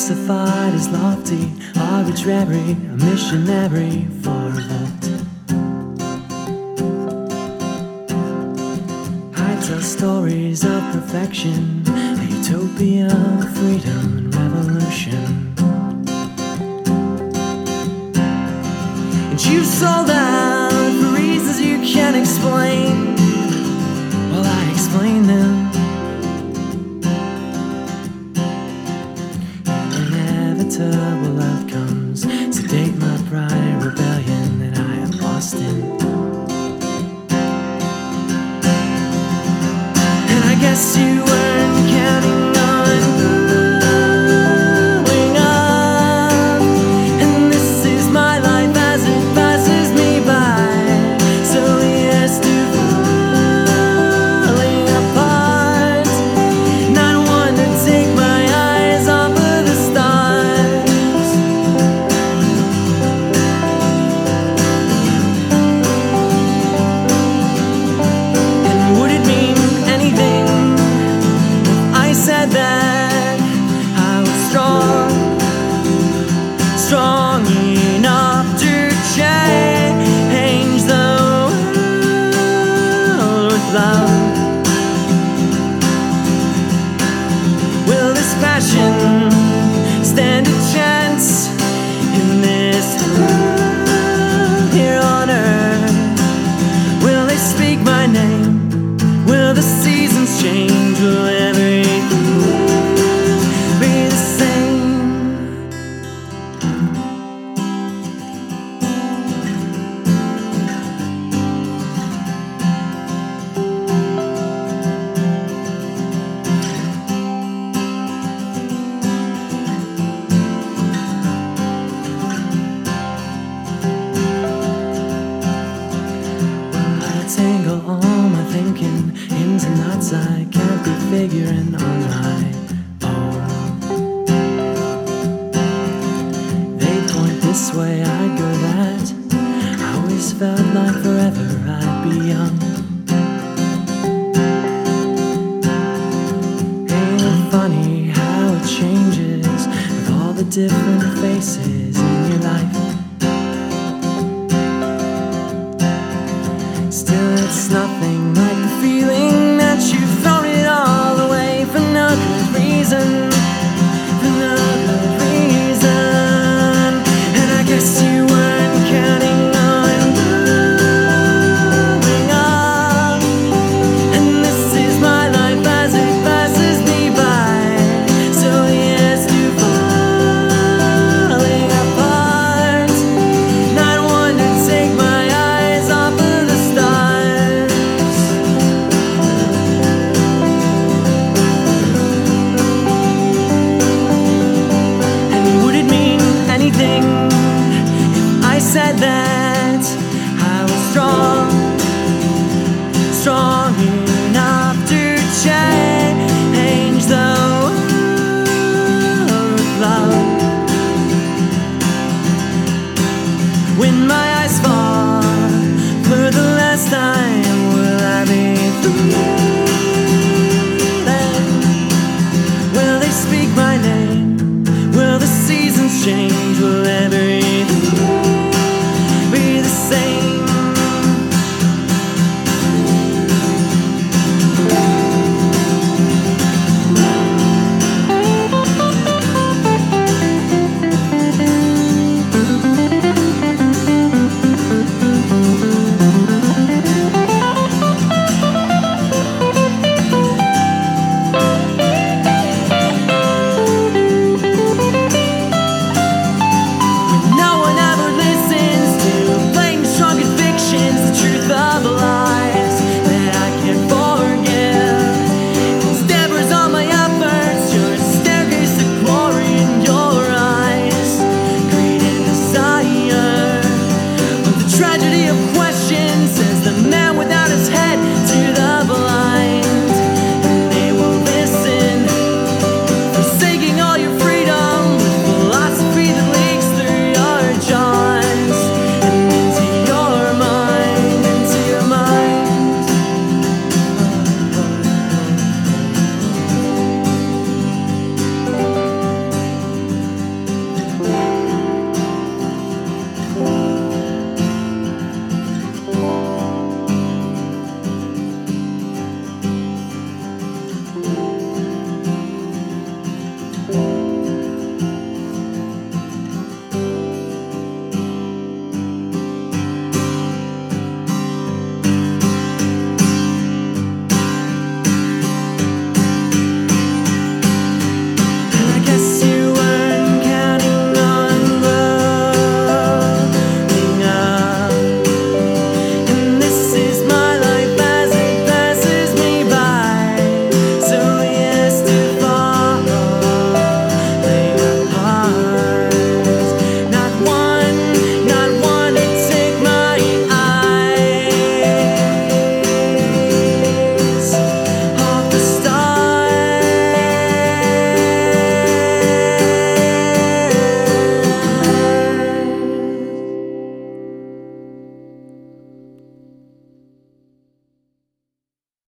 classified as lofty, arbitrary, a missionary for revolt. I tell stories of perfection, a utopia, freedom and revolution. And you sold out for reasons you can't explain. Well, I explain them. Inevitable outcomes sedate my pride and rebellion that I am lost in. And I guess you weren't counting on growing up. And this is my life as it passes me by, slowly as to falling apart. Not one to take my eyes off of the stars. And would it mean anything if I said that I was strong enough to change the world with love? Will this passion stand a chance in this world here on earth? Will they speak my name? Will the seasons change? Will everything be the same? Will I tangle all my thinking into knots I can't be figuring on my own? They point this way, I go that. I always felt like forever I'd be young. Ain't it funny how it changes with all the different faces in your life? Still, it's nothing like the feeling that you've thrown it all away for no good reason, for no good reason. And I guess you weren't counting on growing up. And this is my life as it passes me by, so yes, to falling apart. Not one to take my eyes off of the stars. And would it mean anything if I said that I was strong enough